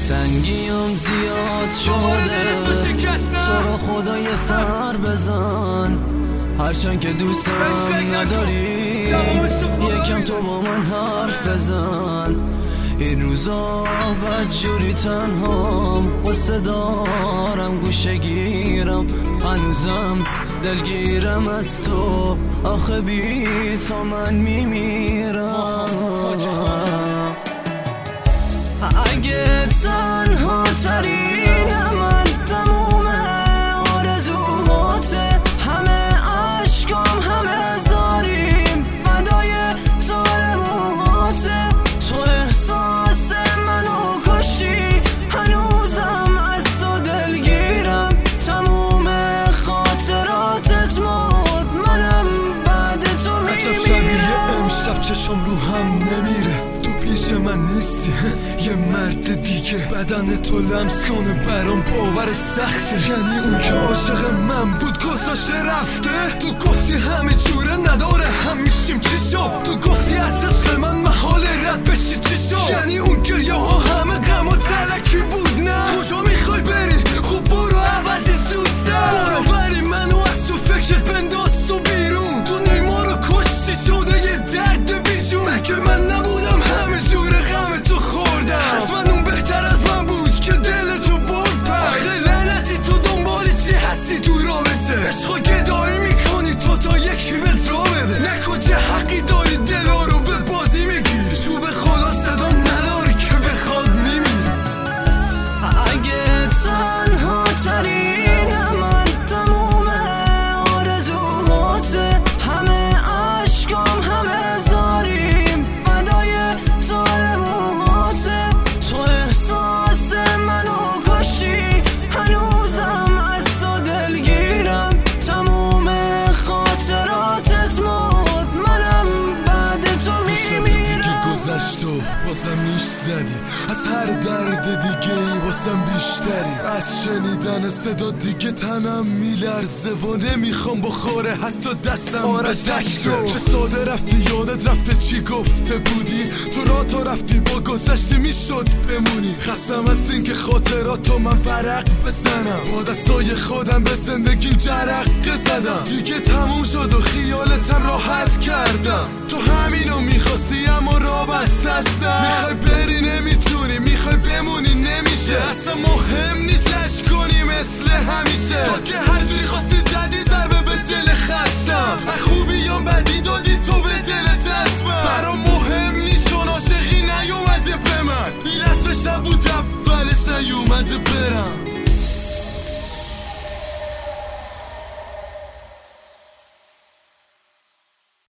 تنگیم زیاد شده تو رو خدا یه سر بزن هرچند که دوستم نداری یکم تو با من حرف بزن این روزا بدجوری تنهام قصه دارم گوشه گیرم هنوزم دلگیرم از تو آخه بی تو من میمیرم اگه تنها ترینم من تموم آرزوهاته همه عشقام همه زاریم فدای تو موهاته تو احساس منو کشی هنوزم از تو دلگیرم تموم خاطراتت مرد منم بعد تو میمیرم شبیه امشب چشم رو هم نمیره پیش من نیستی یه مرد دیگه بدن تو لمس کنه برام باور سخته یعنی اون که عاشق من بود گذاشته رفته تو گفتی همه جوره نداره هم میشیم چی شد تو گفتی از عشق من محال رد بشی چی شد یعنی اون گریه ها همه غم و تلکی بود نه کجا میخوای بری خوب برو عوضی زودتر برو بری منو از تو فکرت بنداز تو بیرون تو نیما رو کشتی شده یه درد بیجون مگه من نبودم همه جور غم تو خوردم حتما اون بهتر از من بود که دل تو برد پس لعنتی تو دنبالی چی هستی تو رابطه عشقا گدایی میکنی تو تا یکی بهت را بده نکن چه حقی داری دلا رو به بازی میگیری چوب خدا صدا نداری که بخواد میمیری اگه تنها ترینم من تموم آرزوهاته همه عشقام همه زاریم فدای تو موهاته تو احساس منو کشی هنوزم از تو دلگیرم تموم خاطراتت مرد منم بعد تو میمیرم گذشت و واسم نیش زدی از هر درد دیگه ای واسم بیشتری از شنیدن صدا دیگه تنم میلرزه و نمیخوام بخوره حتی دستم بشته چه ساده رفتی یادت رفته چی گفته بودی تو رفتی با گذشتی میشد بمونی خستم از این که خاطراتو من ورق بزنم با دستای خودم به زندگیم جرقه زدم دیگه تموم شد و خیالتم راحت کردم تو همینو میخواستی اما راه بسته است میخوای بری نمیتونی میخوای بمونی نمیشه اصلا مهم نیست لش کنی مثل همیشه تو که هر جوری خواستی زدی ضربه به دل خستم من خوبی یا بدی دادی تو به دل دستم برام مهم نیست چون عاشقی نیومده به من این اسمش نبود اولش نیومده